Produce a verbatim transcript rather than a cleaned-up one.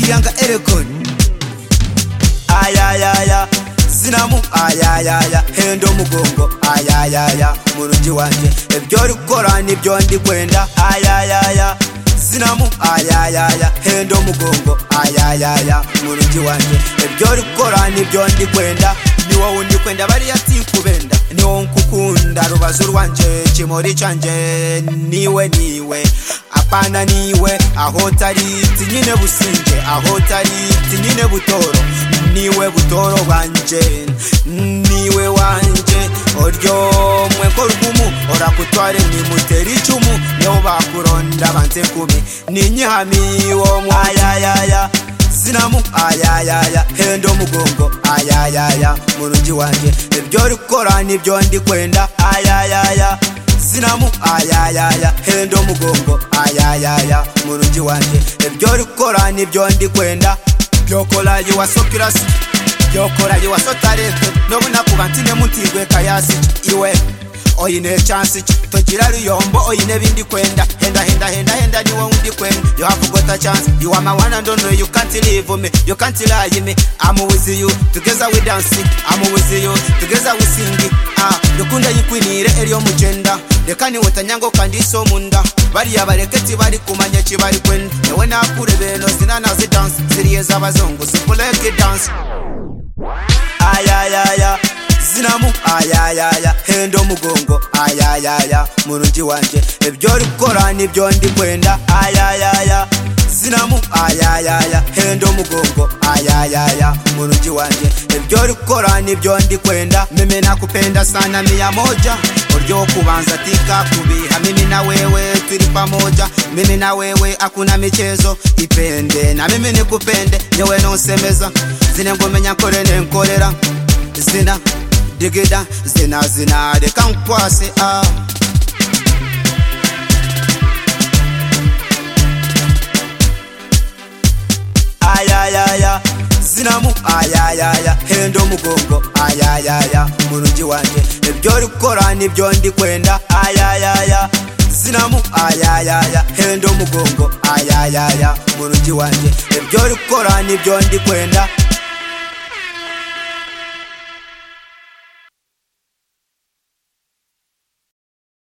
Triangle Erecon ayayaya Zinamu ayayaya Hendo mugongo ayayaya Murungi wanje ebyo rikora nibyo ndi kwenda ayayaya Zinamu ayayaya Hendo mugongo ayayaya Murungi wanje ebyo rikora nibyo ndi kwenda niwo wundi kwenda bari yatikubenda niwo nkukunda rubazo rwanje kimori canje niwe niwe apana niwe aho tari tinyine businje aho tari tinyine butoro niwe butoro banje niwe wanje oryo mwe korugumu orakutware ni muteri icumu niwo bakuronda banze kumi ninyihami wo mwayayaya Zinamu ayayaya Hendo mugongo ayayaya Murungi wanje ebyo rikora nibyo ndi kwenda ayayaya Zinamu ayayaya Hendo mugongo ayayaya Murungi wanje ebyo rikora nibyo ndi kwenda byokora yiwasokirasi byokora yiwasotareke nobuna kubantine mutigwe kayasi iwe oyine chance togira ruyombo oyine bindi kwenda henda henda henda henda niwe undi kwenda you have got a chance you are my one and only you can't leave me you can't lie me I'm with you together we dance I'm with you together we sing ah rukunda yikwinire eriyo mugenda rekani wotanyango kandi so munda bari yabareketi bari kumanya kibari kwenda yewe nakure beno zinana zi dance ziriyeza abazungu sipoleke dance ayayaya Zinamu ayayaya Hendo mugongo ayayaya Murungi wanje ebyo rikora nibyo ndi kwenda ayayaya Zinamu ayayaya Hendo mugongo ayayaya Murungi wanje ebyo rikora nibyo ndi kwenda mimi nakupenda sana mia moja oryo kubanza tika kubiha mimi na wewe turi pamoja mimi na wewe hakuna michezo ipende na mimi nikupende nyewe nonsemeza zine ngomenya kore nenkorera zina digida zina zina de kankwase ah ayayaya Zinamu ayayaya Hendo mugongo ayayaya Murungi wanje ebyo rikora nibyo ndi kwenda ayayaya Zinamu ayayaya Hendo mugongo ayayaya Murungi wanje ebyo rikora nibyo ndi kwenda